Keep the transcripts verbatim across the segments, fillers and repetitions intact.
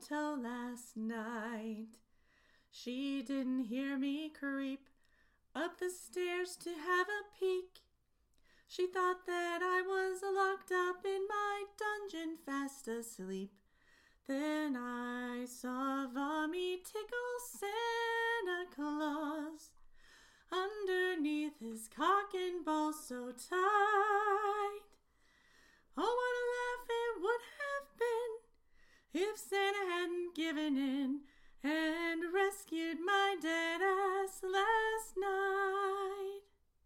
mistletoe last night. She didn't hear me creep up the stairs to have a peek. She thought that I was locked up in my dungeon fast asleep. Then I saw Vommy tickle Santa Claus underneath his cock and ball so tight. Oh, what a laugh it would have been if Santa hadn't given in and rescued my dead ass last night.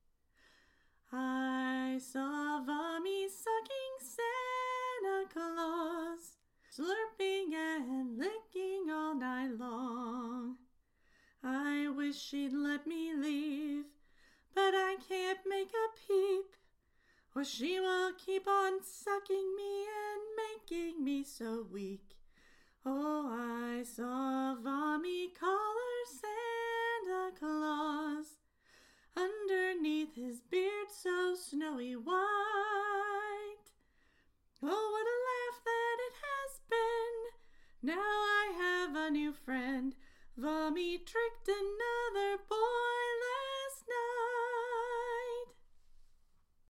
I saw Vommy sucking Santa Claus, slurping and licking all night long. I wish she'd let me leave, but I can't make a peep, or she will keep on sucking me and making me so weak. Oh, I saw Vommy collar Santa Claus underneath his beard so snowy white. Oh, what a laugh that it has been. Now I have a new friend. Vommy tricked another boy last night.